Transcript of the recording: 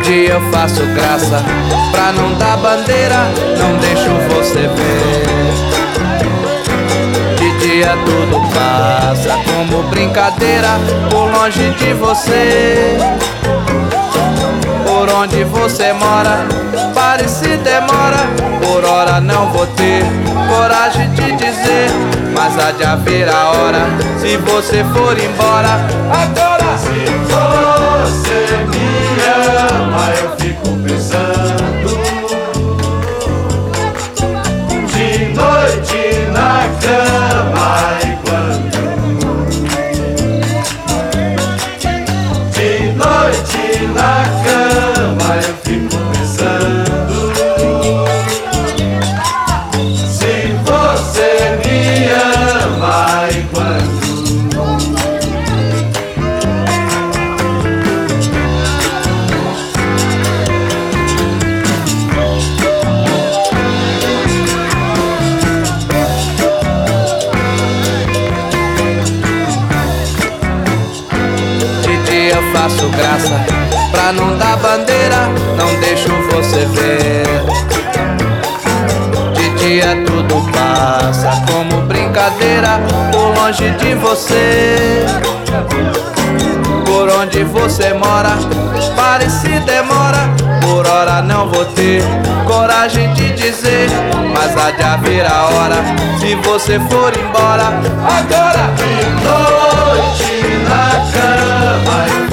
dia eu faço graça pra não dar bandeira, não deixo você ver. De dia tudo passa como brincadeira, por longe de você. Por onde você mora, pare se demora, por hora não vou ter coragem de dizer, mas há de haver a hora, se você for embora. Agora! Se você me ama, eu fico pensando, de noite na cama, e quando de noite na cama eu fico pensando, se você me ama, e quando eu faço graça pra não dar bandeira, não deixo você ver. De dia tudo passa como brincadeira, por longe de você. Por onde você mora, pare se demora, por hora não vou ter coragem de dizer, mas há de haver a hora, se você for embora. Agora! de noite na cama